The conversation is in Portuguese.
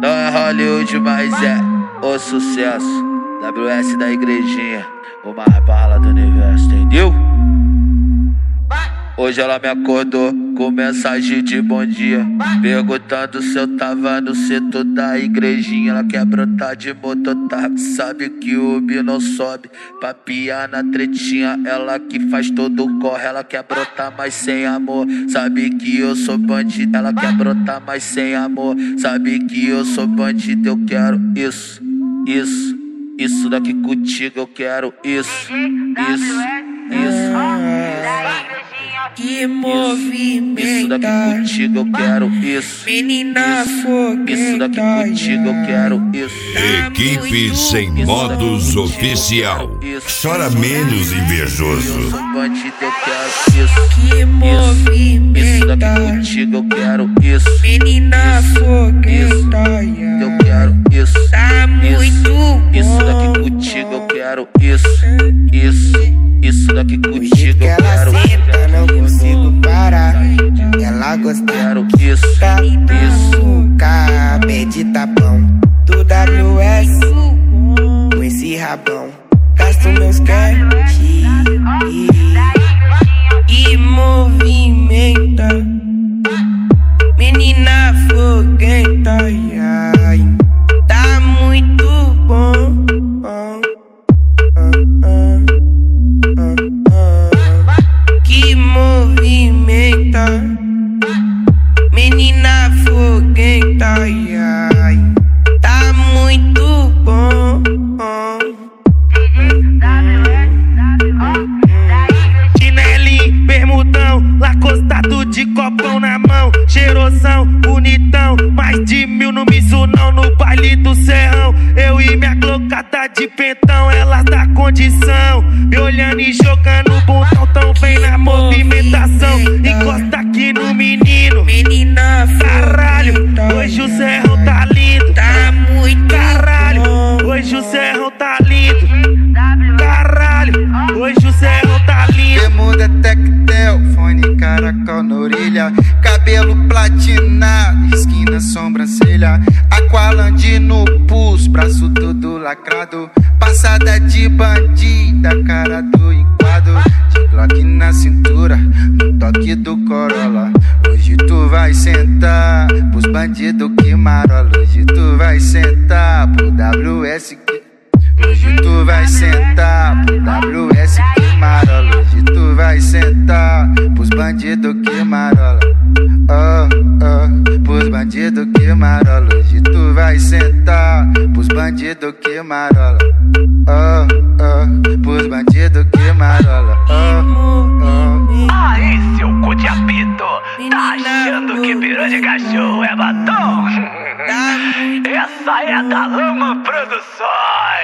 Não é Hollywood, mas é o sucesso. WS da igrejinha, uma bala do universo, entendeu? Hoje ela me acordou com mensagem de bom dia, perguntando se eu tava no setor da igrejinha. Ela quer brotar de mototáxi, sabe que o Ubi não sobe pra piar na tretinha. Ela que faz todo o corre, ela quer brotar mais sem amor. Sabe que eu sou bandido, ela quer brotar mais sem amor. Sabe que eu sou bandido, eu quero isso, isso, isso daqui contigo, eu quero isso, isso, isso. Que movimento, isso daqui contigo eu quero isso, menina fogueta, isso daqui contigo eu quero isso. Equipe Sem Modos Oficial. Chora menos, invejoso. Eu sou bandido, eu quero isso. Que movimento, isso daqui contigo eu quero isso, menina fogueta, eu quero isso. tá muito bom. Isso daqui contigo eu quero isso, isso, isso daqui contigo eu quero. Não consigo parar, ela gosta, Quero isso, isso, cabé de tapão, do WS, com esse rabão, gasto meus cash e movimenta, menina fogueta, ai, tá muito bom. Que movimenta, menina fogueta, ai, tá muito bom. Chinelinho, bermudão, lacostado de copão na mão, cheirosão, bonitão, mais de 1000 no Mizunão, no baile do Serrão. Eu e minha glocada de pentão, elas dá condição, me olhando e jogando botão, tão bem na movimentação. Encosta aqui no menino, Menina caralho, fogueta, hoje o Serrão tá lindo, tá muito caralho, bom. hoje o Serrão tá lindo, caralho, hoje o Serrão tá lindo. Bermuda tectel, fone caracol na orelha, cabelo platinado, esquina sobrancelha, aqualande no pulso, braço todo lacrado, passada de bandida, cara do enquadro, de Glock na cintura, no toque do Corolla. Hoje tu vai sentar pros bandidos que marola, hoje tu vai sentar pro WS que... Hoje tu vai sentar pro WS que marola, hoje tu vai sentar pros bandidos que marola. Oh, oh, pros bandidos que marola, hoje tu vai sentar pros bandidos que marola. Oh, oh, pros bandidos que marola. Oh, oh. Aí, seu cu de apito, tá achando que pirou de cachorro é batom? Essa é da Lama Produções.